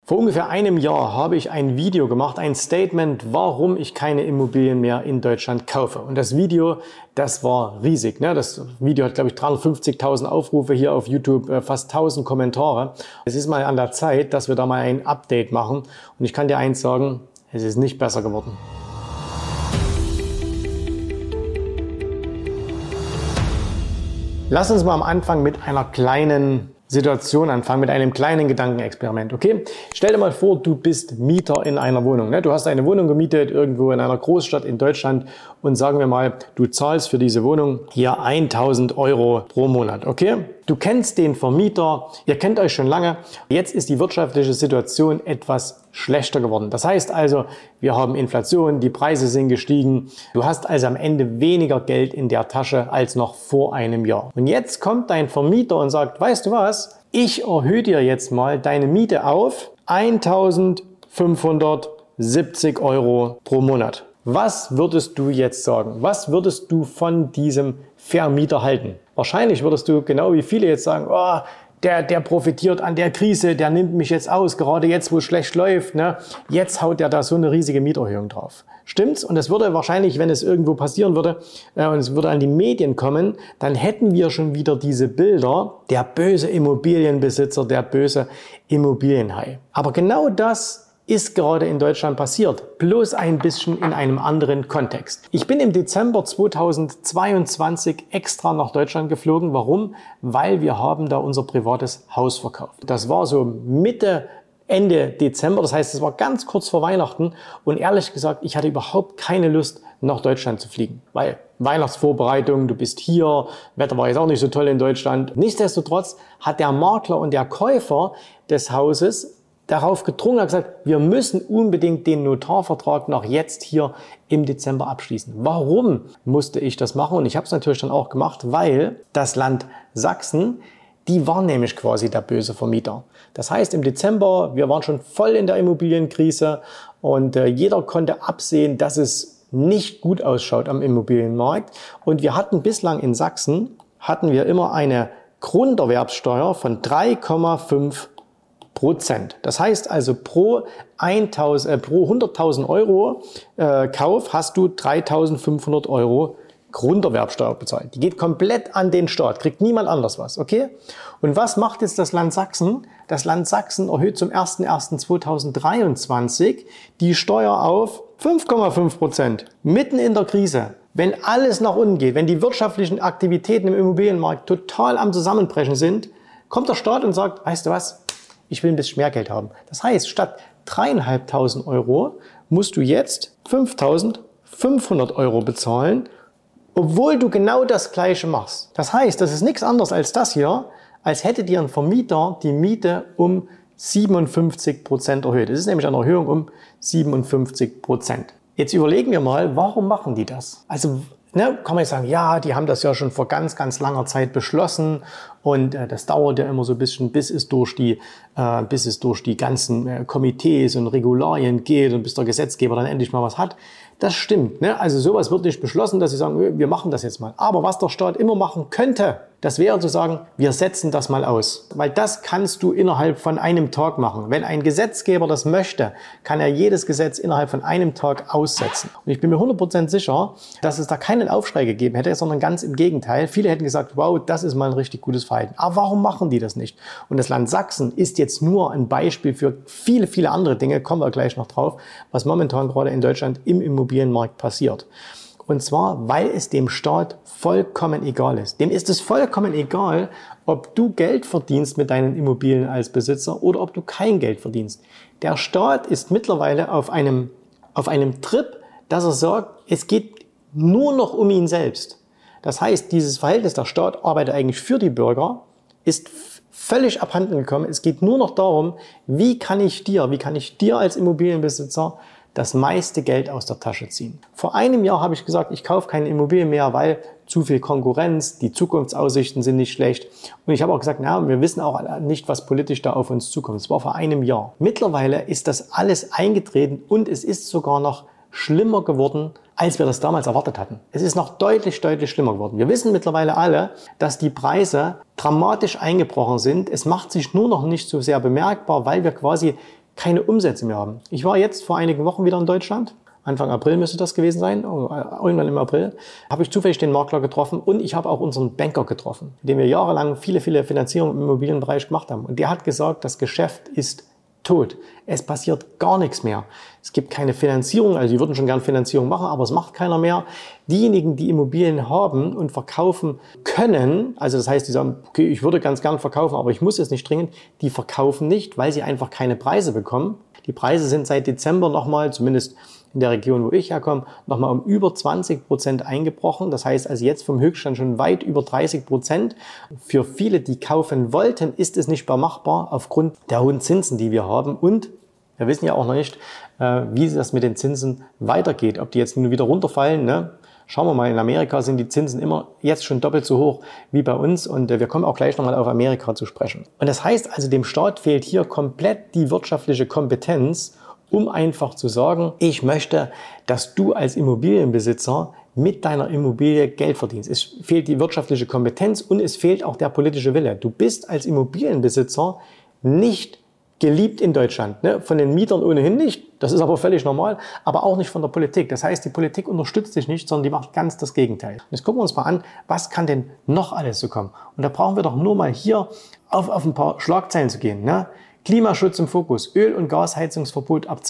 Vor ungefähr einem Jahr habe ich ein Video gemacht, ein Statement, warum ich keine Immobilien mehr in Deutschland kaufe. Und das Video, das war riesig. Ne? Das Video hat, glaube ich, 350.000 Aufrufe hier auf YouTube, fast 1000 Kommentare. Es ist mal an der Zeit, dass wir da mal ein Update machen. Und ich kann dir eins sagen, es ist nicht besser geworden. Lass uns mal am Anfang mit einer kleinen Situation anfangen, mit einem kleinen Gedankenexperiment, okay? Stell dir mal vor, du bist Mieter in einer Wohnung. Ne? Du hast eine Wohnung gemietet irgendwo in einer Großstadt in Deutschland und sagen wir mal, du zahlst für diese Wohnung hier 1.000 Euro pro Monat, okay? Du kennst den Vermieter, ihr kennt euch schon lange. Jetzt ist die wirtschaftliche Situation etwas schlechter geworden. Das heißt also, wir haben Inflation, die Preise sind gestiegen. Du hast also am Ende weniger Geld in der Tasche als noch vor einem Jahr. Und jetzt kommt dein Vermieter und sagt, weißt du was? Ich erhöhe dir jetzt mal deine Miete auf 1.570 Euro pro Monat. Was würdest du jetzt sagen? Was würdest du von diesem Vermieter halten? Wahrscheinlich würdest du genau wie viele jetzt sagen, oh, der profitiert an der Krise, der nimmt mich jetzt aus, gerade jetzt, wo es schlecht läuft, ne? Jetzt haut der da so eine riesige Mieterhöhung drauf. Stimmt's? Und das würde wahrscheinlich, wenn es irgendwo passieren würde und es würde an die Medien kommen, dann hätten wir schon wieder diese Bilder, der böse Immobilienbesitzer, der böse Immobilienhai. Aber genau das ist gerade in Deutschland passiert, bloß ein bisschen in einem anderen Kontext. Ich bin im Dezember 2022 extra nach Deutschland geflogen. Warum? Weil wir haben da unser privates Haus verkauft. Das war so Ende Dezember, das heißt, es war ganz kurz vor Weihnachten und ehrlich gesagt, ich hatte überhaupt keine Lust, nach Deutschland zu fliegen, weil Weihnachtsvorbereitung, du bist hier, Wetter war jetzt auch nicht so toll in Deutschland. Nichtsdestotrotz hat der Makler und der Käufer des Hauses darauf gedrungen, hat gesagt, wir müssen unbedingt den Notarvertrag noch jetzt hier im Dezember abschließen. Warum musste ich das machen? Und ich habe es natürlich dann auch gemacht, weil das Land Sachsen, die war nämlich quasi der böse Vermieter. Das heißt, im Dezember, wir waren schon voll in der Immobilienkrise und jeder konnte absehen, dass es nicht gut ausschaut am Immobilienmarkt. Und wir hatten bislang in Sachsen, immer eine Grunderwerbsteuer von 3,5%. Das heißt also, pro 100.000 Euro Kauf hast du 3.500 Euro Grunderwerbsteuer bezahlt. Die geht komplett an den Staat, kriegt niemand anders was, okay? Und was macht jetzt das Land Sachsen? Das Land Sachsen erhöht zum 01.01.2023 die Steuer auf 5,5%. Mitten in der Krise. Wenn alles nach unten geht, wenn die wirtschaftlichen Aktivitäten im Immobilienmarkt total am Zusammenbrechen sind, kommt der Staat und sagt, weißt du was? Ich will ein bisschen mehr Geld haben. Das heißt, statt 3.500 Euro musst du jetzt 5.500 Euro bezahlen, obwohl du genau das Gleiche machst. Das heißt, das ist nichts anderes als das hier, als hätte dir ein Vermieter die Miete um 57% erhöht. Es ist nämlich eine Erhöhung um 57%. Jetzt überlegen wir mal, warum machen die das? Also, kann man jetzt sagen, ja, die haben das ja schon vor ganz, ganz langer Zeit beschlossen und das dauert ja immer so ein bisschen, bis es durch die ganzen Komitees und Regularien geht und bis der Gesetzgeber dann endlich mal was hat. Das stimmt, ne? Also sowas wird nicht beschlossen, dass sie sagen, wir machen das jetzt mal. Aber was der Staat immer machen könnte, das wäre zu sagen, wir setzen das mal aus. Weil das kannst du innerhalb von einem Tag machen. Wenn ein Gesetzgeber das möchte, kann er jedes Gesetz innerhalb von einem Tag aussetzen. Und ich bin mir 100% sicher, dass es da keinen Aufschrei gegeben hätte, sondern ganz im Gegenteil. Viele hätten gesagt, wow, das ist mal ein richtig gutes Verhalten. Aber warum machen die das nicht? Und das Land Sachsen ist jetzt nur ein Beispiel für viele, viele andere Dinge, kommen wir gleich noch drauf, was momentan gerade in Deutschland im Immobilienmarkt passiert. Und zwar, weil es dem Staat vollkommen egal ist. Dem ist es vollkommen egal, ob du Geld verdienst mit deinen Immobilien als Besitzer oder ob du kein Geld verdienst. Der Staat ist mittlerweile auf einem Trip, dass er sagt, es geht nur noch um ihn selbst. Das heißt, dieses Verhältnis, der Staat arbeitet eigentlich für die Bürger, ist völlig abhanden gekommen. Es geht nur noch darum, wie kann ich dir als Immobilienbesitzer das meiste Geld aus der Tasche ziehen. Vor einem Jahr habe ich gesagt, ich kaufe keine Immobilien mehr, weil zu viel Konkurrenz, die Zukunftsaussichten sind nicht schlecht. Und ich habe auch gesagt, wir wissen auch nicht, was politisch da auf uns zukommt. Das war vor einem Jahr. Mittlerweile ist das alles eingetreten und es ist sogar noch schlimmer geworden, als wir das damals erwartet hatten. Es ist noch deutlich, deutlich schlimmer geworden. Wir wissen mittlerweile alle, dass die Preise dramatisch eingebrochen sind. Es macht sich nur noch nicht so sehr bemerkbar, weil wir quasi keine Umsätze mehr haben. Ich war jetzt vor einigen Wochen wieder in Deutschland. Anfang April müsste das gewesen sein, irgendwann im April, habe ich zufällig den Makler getroffen und ich habe auch unseren Banker getroffen, mit dem wir jahrelang viele Finanzierungen im Immobilienbereich gemacht haben. Und der hat gesagt, das Geschäft ist tot. Es passiert gar nichts mehr. Es gibt keine Finanzierung, also die würden schon gern Finanzierung machen, aber es macht keiner mehr. Diejenigen, die Immobilien haben und verkaufen können, also das heißt, die sagen, okay, ich würde ganz gern verkaufen, aber ich muss es nicht dringend, die verkaufen nicht, weil sie einfach keine Preise bekommen. Die Preise sind seit Dezember nochmal, zumindest in der Region, wo ich herkomme, nochmal um über 20% eingebrochen. Das heißt also jetzt vom Höchststand schon weit über 30%. Für viele, die kaufen wollten, ist es nicht mehr machbar aufgrund der hohen Zinsen, die wir haben. Und wir wissen ja auch noch nicht, wie das mit den Zinsen weitergeht. Ob die jetzt nun wieder runterfallen, ne? Schauen wir mal, in Amerika sind die Zinsen immer jetzt schon doppelt so hoch wie bei uns und wir kommen auch gleich nochmal auf Amerika zu sprechen. Und das heißt also, dem Staat fehlt hier komplett die wirtschaftliche Kompetenz, um einfach zu sagen, ich möchte, dass du als Immobilienbesitzer mit deiner Immobilie Geld verdienst. Es fehlt die wirtschaftliche Kompetenz und es fehlt auch der politische Wille. Du bist als Immobilienbesitzer nicht geliebt in Deutschland, ne? Von den Mietern ohnehin nicht, das ist aber völlig normal, aber auch nicht von der Politik. Das heißt, die Politik unterstützt dich nicht, sondern die macht ganz das Gegenteil. Und jetzt gucken wir uns mal an, was kann denn noch alles so kommen? Und da brauchen wir doch nur mal hier auf ein paar Schlagzeilen zu gehen, ne? Klimaschutz im Fokus, Öl- und Gasheizungsverbot ab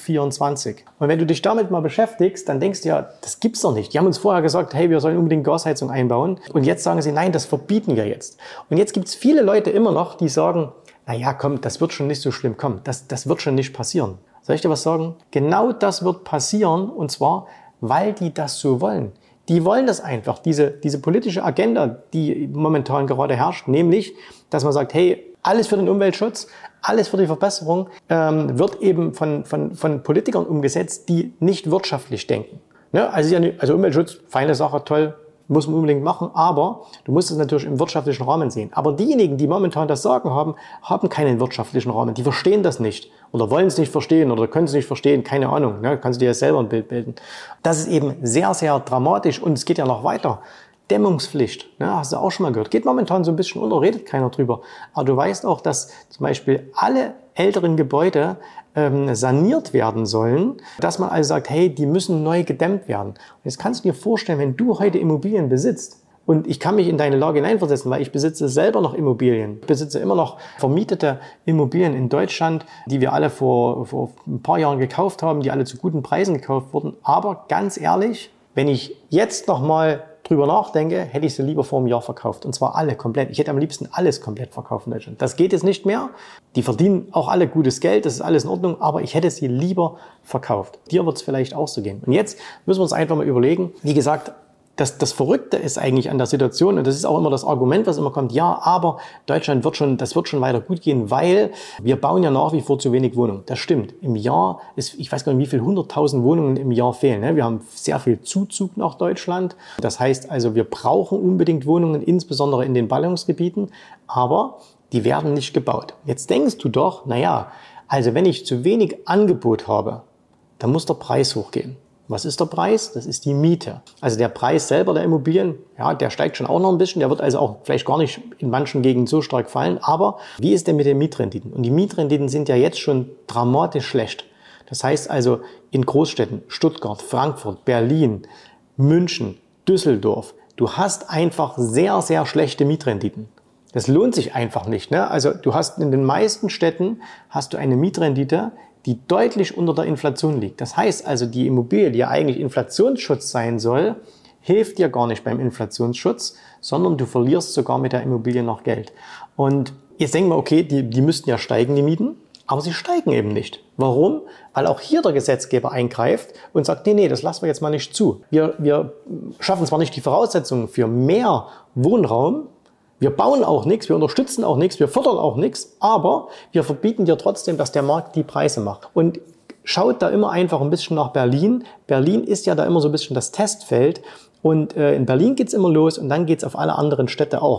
2024. Und wenn du dich damit mal beschäftigst, dann denkst du ja, das gibt's doch nicht. Die haben uns vorher gesagt, hey, wir sollen unbedingt Gasheizung einbauen. Und jetzt sagen sie, nein, das verbieten wir jetzt. Und jetzt gibt's viele Leute immer noch, die sagen, naja, komm, das wird schon nicht so schlimm, komm, das wird schon nicht passieren. Soll ich dir was sagen? Genau das wird passieren, und zwar, weil die das so wollen. Die wollen das einfach, diese politische Agenda, die momentan gerade herrscht, nämlich, dass man sagt, hey, alles für den Umweltschutz, alles für die Verbesserung, wird eben von Politikern umgesetzt, die nicht wirtschaftlich denken. Ne? Also Umweltschutz, feine Sache, toll, muss man unbedingt machen, aber du musst es natürlich im wirtschaftlichen Rahmen sehen. Aber diejenigen, die momentan das Sagen haben, haben keinen wirtschaftlichen Rahmen. Die verstehen das nicht oder wollen es nicht verstehen oder können es nicht verstehen, keine Ahnung. Ne? Kannst du dir selber ein Bild bilden. Das ist eben sehr, sehr dramatisch und es geht ja noch weiter. Dämmungspflicht, ne, hast du auch schon mal gehört. Geht momentan so ein bisschen unter, redet keiner drüber. Aber du weißt auch, dass zum Beispiel alle älteren Gebäude saniert werden sollen, dass man also sagt, hey, die müssen neu gedämmt werden. Und jetzt kannst du dir vorstellen, wenn du heute Immobilien besitzt, und ich kann mich in deine Lage hineinversetzen, weil ich besitze selber noch Immobilien. Ich besitze immer noch vermietete Immobilien in Deutschland, die wir alle vor ein paar Jahren gekauft haben, die alle zu guten Preisen gekauft wurden. Aber ganz ehrlich, wenn ich jetzt noch mal drüber nachdenke, hätte ich sie lieber vor einem Jahr verkauft. Und zwar alle komplett. Ich hätte am liebsten alles komplett verkauft in Deutschland. Das geht jetzt nicht mehr. Die verdienen auch alle gutes Geld, das ist alles in Ordnung, aber ich hätte sie lieber verkauft. Dir wird es vielleicht auch so gehen. Und jetzt müssen wir uns einfach mal überlegen, wie gesagt, das Verrückte ist eigentlich an der Situation, und das ist auch immer das Argument, was immer kommt, ja, aber Deutschland wird schon weiter gut gehen, weil wir bauen ja nach wie vor zu wenig Wohnungen. Das stimmt. Im Jahr ich weiß gar nicht, wie viel 100.000 Wohnungen im Jahr fehlen. Ne? Wir haben sehr viel Zuzug nach Deutschland. Das heißt also, wir brauchen unbedingt Wohnungen, insbesondere in den Ballungsgebieten, aber die werden nicht gebaut. Jetzt denkst du doch, naja, also wenn ich zu wenig Angebot habe, dann muss der Preis hochgehen. Was ist der Preis? Das ist die Miete. Also der Preis selber der Immobilien, ja, der steigt schon auch noch ein bisschen. Der wird also auch vielleicht gar nicht in manchen Gegenden so stark fallen. Aber wie ist denn mit den Mietrenditen? Und die Mietrenditen sind ja jetzt schon dramatisch schlecht. Das heißt also in Großstädten, Stuttgart, Frankfurt, Berlin, München, Düsseldorf, du hast einfach sehr, sehr schlechte Mietrenditen. Das lohnt sich einfach nicht, ne? Also du hast in den meisten Städten hast du eine Mietrendite, die deutlich unter der Inflation liegt. Das heißt also, die Immobilie, die ja eigentlich Inflationsschutz sein soll, hilft dir gar nicht beim Inflationsschutz, sondern du verlierst sogar mit der Immobilie noch Geld. Und jetzt denken wir, okay, die müssten ja steigen, die Mieten, aber sie steigen eben nicht. Warum? Weil auch hier der Gesetzgeber eingreift und sagt, nee, das lassen wir jetzt mal nicht zu. Wir schaffen zwar nicht die Voraussetzungen für mehr Wohnraum, wir bauen auch nichts, wir unterstützen auch nichts, wir fördern auch nichts, aber wir verbieten dir trotzdem, dass der Markt die Preise macht. Und schaut da immer einfach ein bisschen nach Berlin. Berlin ist ja da immer so ein bisschen das Testfeld und in Berlin geht's immer los und dann geht's auf alle anderen Städte auch.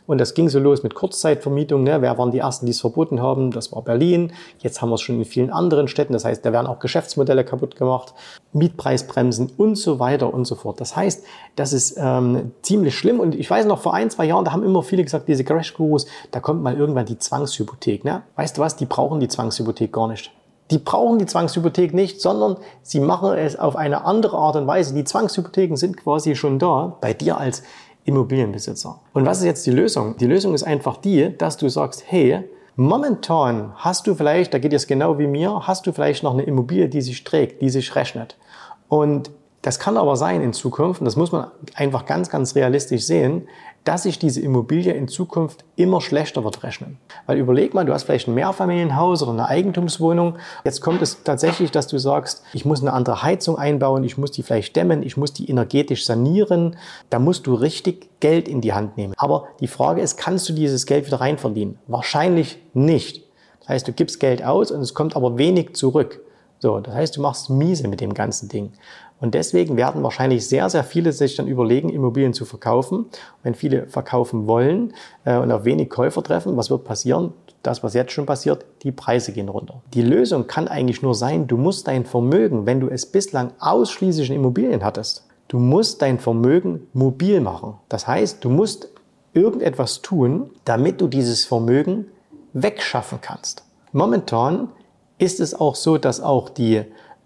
Und das ging so los mit Kurzzeitvermietung. Ne? Wer waren die Ersten, die es verboten haben? Das war Berlin. Jetzt haben wir es schon in vielen anderen Städten. Das heißt, da werden auch Geschäftsmodelle kaputt gemacht, Mietpreisbremsen und so weiter und so fort. Das heißt, das ist ziemlich schlimm. Und ich weiß noch, vor 1-2 Jahren, da haben immer viele gesagt, diese Crash-Gurus, da kommt mal irgendwann die Zwangshypothek. Ne? Weißt du was? Die brauchen die Zwangshypothek gar nicht. Die brauchen die Zwangshypothek nicht, sondern sie machen es auf eine andere Art und Weise. Die Zwangshypotheken sind quasi schon da bei dir als Immobilienbesitzer. Und was ist jetzt die Lösung? Die Lösung ist einfach die, dass du sagst, hey, momentan hast du vielleicht, da geht es genau wie mir, hast du vielleicht noch eine Immobilie, die sich trägt, die sich rechnet. Und das kann aber sein in Zukunft, und das muss man einfach ganz, ganz realistisch sehen, dass sich diese Immobilie in Zukunft immer schlechter wird rechnen. Weil überleg mal, du hast vielleicht ein Mehrfamilienhaus oder eine Eigentumswohnung. Jetzt kommt es tatsächlich, dass du sagst, ich muss eine andere Heizung einbauen, ich muss die vielleicht dämmen, ich muss die energetisch sanieren. Da musst du richtig Geld in die Hand nehmen. Aber die Frage ist, kannst du dieses Geld wieder reinverdienen? Wahrscheinlich nicht. Das heißt, du gibst Geld aus und es kommt aber wenig zurück. So, das heißt, du machst miese mit dem ganzen Ding. Und deswegen werden wahrscheinlich sehr, sehr viele sich dann überlegen, Immobilien zu verkaufen. Und wenn viele verkaufen wollen und auf wenig Käufer treffen, was wird passieren? Das, was jetzt schon passiert, die Preise gehen runter. Die Lösung kann eigentlich nur sein, du musst dein Vermögen, wenn du es bislang ausschließlich in Immobilien hattest, du musst dein Vermögen mobil machen. Das heißt, du musst irgendetwas tun, damit du dieses Vermögen wegschaffen kannst. Momentan ist es auch so, dass auch die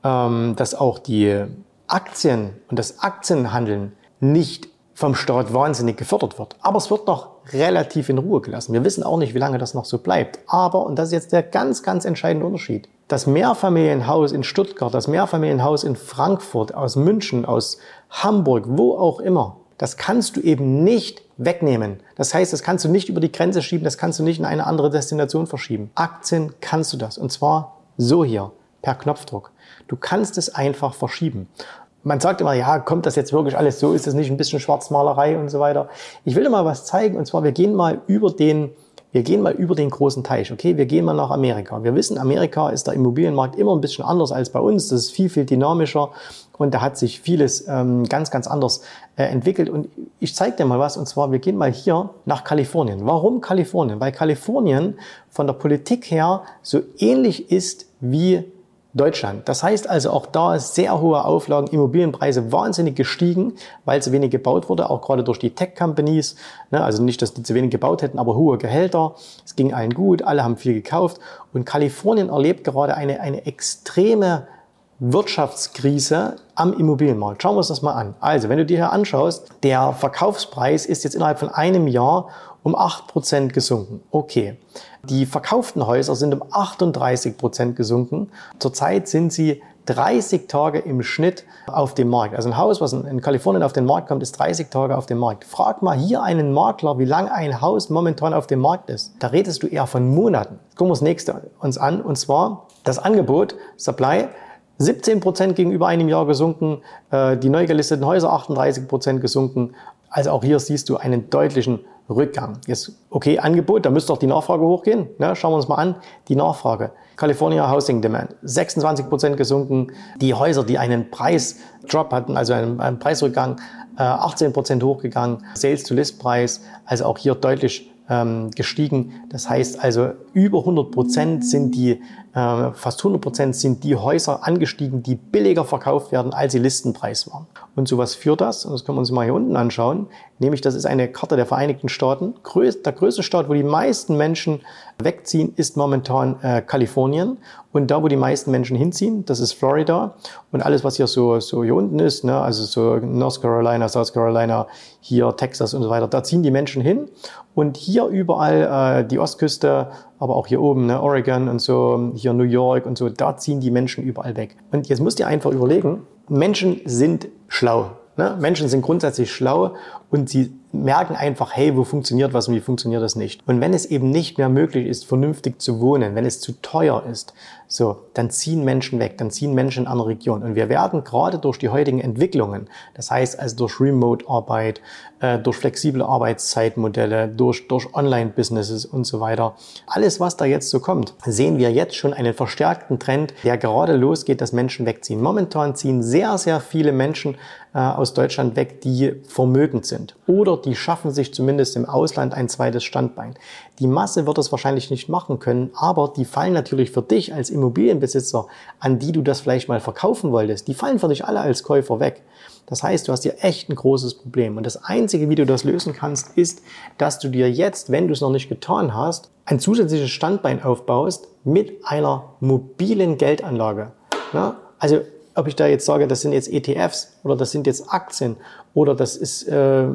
Aktien und das Aktienhandeln nicht vom Staat wahnsinnig gefördert wird. Aber es wird noch relativ in Ruhe gelassen. Wir wissen auch nicht, wie lange das noch so bleibt. Aber, und das ist jetzt der ganz, ganz entscheidende Unterschied, das Mehrfamilienhaus in Stuttgart, das Mehrfamilienhaus in Frankfurt, aus München, aus Hamburg, wo auch immer, das kannst du eben nicht wegnehmen. Das heißt, das kannst du nicht über die Grenze schieben, das kannst du nicht in eine andere Destination verschieben. Aktien kannst du das. Und zwar so hier, per Knopfdruck. Du kannst es einfach verschieben. Man sagt immer, ja, kommt das jetzt wirklich alles so? Ist das nicht ein bisschen Schwarzmalerei und so weiter? Ich will dir mal was zeigen, und zwar, wir gehen mal über den großen Teich, okay? Wir gehen mal nach Amerika. Wir wissen, Amerika ist der Immobilienmarkt immer ein bisschen anders als bei uns. Das ist viel, viel dynamischer und da hat sich vieles ganz, ganz anders entwickelt. Und ich zeige dir mal was, und zwar, wir gehen mal hier nach Kalifornien. Warum Kalifornien? Weil Kalifornien von der Politik her so ähnlich ist wie Deutschland. Das heißt also, auch da ist sehr hohe Auflagen, Immobilienpreise wahnsinnig gestiegen, weil zu wenig gebaut wurde, auch gerade durch die Tech-Companies. Also nicht, dass die zu wenig gebaut hätten, aber hohe Gehälter. Es ging allen gut, alle haben viel gekauft. Und Kalifornien erlebt gerade eine extreme Wirtschaftskrise am Immobilienmarkt. Schauen wir uns das mal an. Also, wenn du dir hier anschaust, der Verkaufspreis ist jetzt innerhalb von einem Jahr um 8% gesunken. Okay. Die verkauften Häuser sind um 38% gesunken. Zurzeit sind sie 30 Tage im Schnitt auf dem Markt. Also ein Haus, was in Kalifornien auf den Markt kommt, ist 30 Tage auf dem Markt. Frag mal hier einen Makler, wie lange ein Haus momentan auf dem Markt ist. Da redest du eher von Monaten. Gucken wir das nächste uns an, und zwar das Angebot, Supply, 17% gegenüber einem Jahr gesunken, die neu gelisteten Häuser 38% gesunken. Also auch hier siehst du einen deutlichen Rückgang. Jetzt, okay, Angebot, da müsste doch die Nachfrage hochgehen. Ne? Schauen wir uns mal an. Die Nachfrage. California Housing Demand, 26% gesunken. Die Häuser, die einen Preisdrop hatten, also einen Preisrückgang, 18% hochgegangen. Sales-to-List-Preis, also auch hier deutlich gestiegen. Das heißt also, über 100% sind die, fast 100% sind die Häuser angestiegen, die billiger verkauft werden, als sie Listenpreis waren. Und so was führt das, und das können wir uns mal hier unten anschauen, nämlich das ist eine Karte der Vereinigten Staaten. Der größte Staat, wo die meisten Menschen wegziehen, ist momentan Kalifornien. Und da, wo die meisten Menschen hinziehen, das ist Florida. Und alles, was hier so hier unten ist, ne, also so North Carolina, South Carolina, hier Texas und so weiter, da ziehen die Menschen hin. Und hier überall die Ostküste, aber auch hier oben, ne, Oregon und so, hier New York und so, da ziehen die Menschen überall weg. Und jetzt musst du dir einfach überlegen, Menschen sind schlau. Ne? Menschen sind grundsätzlich schlau und sie merken einfach, hey, wo funktioniert was und wie funktioniert das nicht. Und wenn es eben nicht mehr möglich ist, vernünftig zu wohnen, wenn es zu teuer ist, so, dann ziehen Menschen weg, dann ziehen Menschen in andere Regionen. Und wir werden gerade durch die heutigen Entwicklungen, das heißt also durch Remote-Arbeit, durch flexible Arbeitszeitmodelle, durch Online-Businesses und so weiter, alles, was da jetzt so kommt, sehen wir jetzt schon einen verstärkten Trend, der gerade losgeht, dass Menschen wegziehen. Momentan ziehen sehr, sehr viele Menschen aus Deutschland weg, die vermögend sind. sind. Oder die schaffen sich zumindest im Ausland ein zweites Standbein. Die Masse wird es wahrscheinlich nicht machen können, aber die fallen natürlich für dich als Immobilienbesitzer, an die du das vielleicht mal verkaufen wolltest, die fallen für dich alle als Käufer weg. Das heißt, du hast hier echt ein großes Problem. Und das Einzige, wie du das lösen kannst, ist, dass du dir jetzt, wenn du es noch nicht getan hast, ein zusätzliches Standbein aufbaust mit einer mobilen Geldanlage. Ja? Also ob ich da jetzt sage, das sind jetzt ETFs oder das sind jetzt Aktien oder das ist,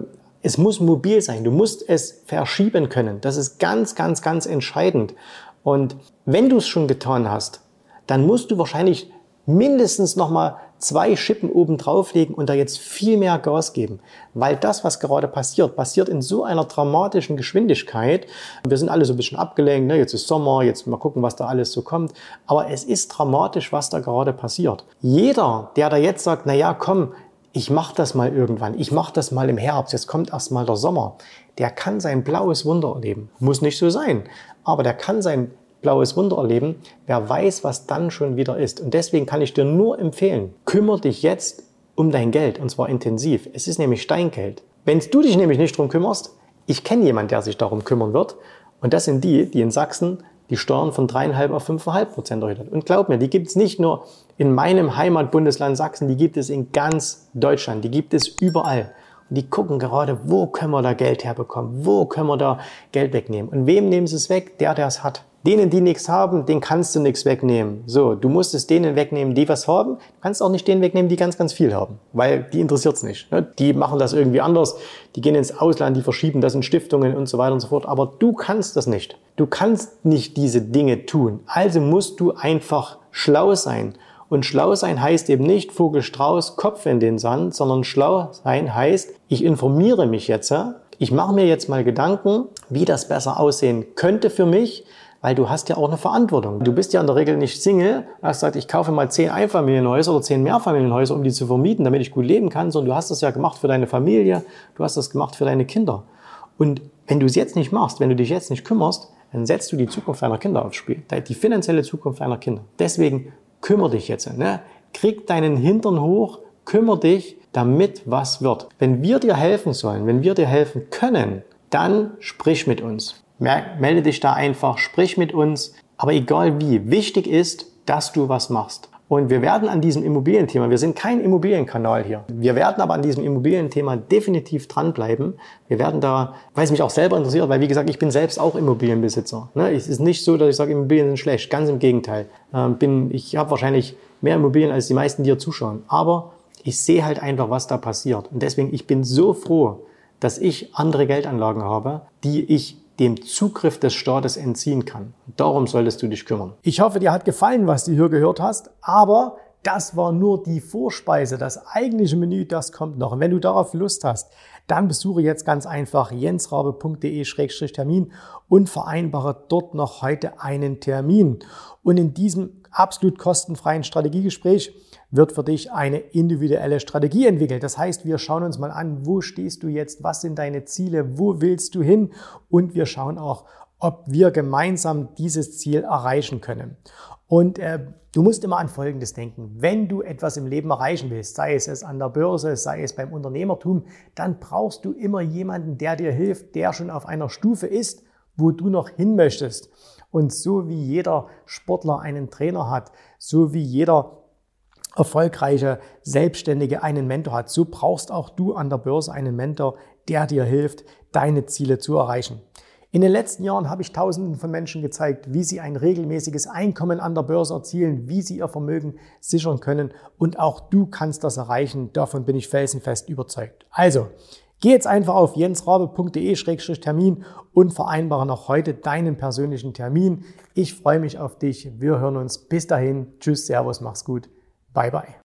es muss mobil sein. Du musst es verschieben können. Das ist ganz, ganz, ganz entscheidend. Und wenn du es schon getan hast, dann musst du wahrscheinlich mindestens nochmal 2 Schippen oben drauflegen und da jetzt viel mehr Gas geben. Weil das, was gerade passiert, passiert in so einer dramatischen Geschwindigkeit. Wir sind alle so ein bisschen abgelenkt, ne? Jetzt ist Sommer, jetzt mal gucken, was da alles so kommt. Aber es ist dramatisch, was da gerade passiert. Jeder, der da jetzt sagt, na ja, komm, ich mache das mal irgendwann, ich mache das mal im Herbst, jetzt kommt erst mal der Sommer, der kann sein blaues Wunder erleben. Muss nicht so sein, aber der kann sein blaues Wunder erleben. Wer weiß, was dann schon wieder ist. Und deswegen kann ich dir nur empfehlen, kümmere dich jetzt um dein Geld und zwar intensiv. Es ist nämlich Steingeld. Wenn du dich nämlich nicht drum kümmerst, ich kenne jemanden, der sich darum kümmern wird und das sind die in Sachsen die Steuern von 3,5 auf 5,5% erhöht hat. Und glaub mir, die gibt es nicht nur in meinem Heimatbundesland Sachsen, die gibt es in ganz Deutschland, die gibt es überall. Und die gucken gerade, wo können wir da Geld herbekommen, wo können wir da Geld wegnehmen. Und wem nehmen sie es weg? Der es hat. Denen, die nichts haben, denen kannst du nichts wegnehmen. So, du musst es denen wegnehmen, die was haben. Du kannst auch nicht denen wegnehmen, die ganz, ganz viel haben, weil die interessiert's nicht. Die machen das irgendwie anders, die gehen ins Ausland, die verschieben das in Stiftungen und so weiter und so fort. Aber du kannst das nicht. Du kannst nicht diese Dinge tun. Also musst du einfach schlau sein. Und schlau sein heißt eben nicht Vogel, Strauß, Kopf in den Sand, sondern schlau sein heißt, ich informiere mich jetzt. Ich mache mir jetzt mal Gedanken, wie das besser aussehen könnte für mich, weil du hast ja auch eine Verantwortung. Du bist ja in der Regel nicht Single, hast gesagt, ich kaufe mal 10 Einfamilienhäuser oder 10 Mehrfamilienhäuser, um die zu vermieten, damit ich gut leben kann, sondern du hast das ja gemacht für deine Familie, du hast das gemacht für deine Kinder. Und wenn du es jetzt nicht machst, wenn du dich jetzt nicht kümmerst, dann setzt du die Zukunft deiner Kinder aufs Spiel, die finanzielle Zukunft deiner Kinder. Deswegen kümmere dich jetzt, Krieg deinen Hintern hoch, kümmere dich, damit was wird. Wenn wir dir helfen sollen, wenn wir dir helfen können, dann sprich mit uns. Melde dich da einfach, sprich mit uns, aber egal wie. Wichtig ist, dass du was machst. Und wir werden an diesem Immobilienthema, wir sind kein Immobilienkanal hier, wir werden aber an diesem Immobilienthema definitiv dranbleiben. Wir werden da, weil es mich auch selber interessiert, weil wie gesagt, ich bin selbst auch Immobilienbesitzer. Es ist nicht so, dass ich sage, Immobilien sind schlecht, ganz im Gegenteil. Ich habe wahrscheinlich mehr Immobilien als die meisten, die hier zuschauen. Aber ich sehe halt einfach, was da passiert. Und deswegen, ich bin so froh, dass ich andere Geldanlagen habe, die ich dem Zugriff des Staates entziehen kann. Darum solltest du dich kümmern. Ich hoffe, dir hat gefallen, was du hier gehört hast, aber das war nur die Vorspeise. Das eigentliche Menü, das kommt noch. Und wenn du darauf Lust hast, dann besuche jetzt ganz einfach jensrabe.de/termin und vereinbare dort noch heute einen Termin. Und in diesem absolut kostenfreien Strategiegespräch wird für dich eine individuelle Strategie entwickelt. Das heißt, wir schauen uns mal an, wo stehst du jetzt, was sind deine Ziele, wo willst du hin und wir schauen auch, ob wir gemeinsam dieses Ziel erreichen können. Und du musst immer an Folgendes denken. Wenn du etwas im Leben erreichen willst, sei es an der Börse, sei es beim Unternehmertum, dann brauchst du immer jemanden, der dir hilft, der schon auf einer Stufe ist, wo du noch hin möchtest. Und so wie jeder Sportler einen Trainer hat, so wie jeder erfolgreiche Selbstständige einen Mentor hat, so brauchst auch du an der Börse einen Mentor, der dir hilft, deine Ziele zu erreichen. In den letzten Jahren habe ich Tausenden von Menschen gezeigt, wie sie ein regelmäßiges Einkommen an der Börse erzielen, wie sie ihr Vermögen sichern können und auch du kannst das erreichen. Davon bin ich felsenfest überzeugt. Also, geh jetzt einfach auf jensrabe.de/termin und vereinbare noch heute deinen persönlichen Termin. Ich freue mich auf dich. Wir hören uns. Bis dahin. Tschüss, Servus, mach's gut. Bye, bye.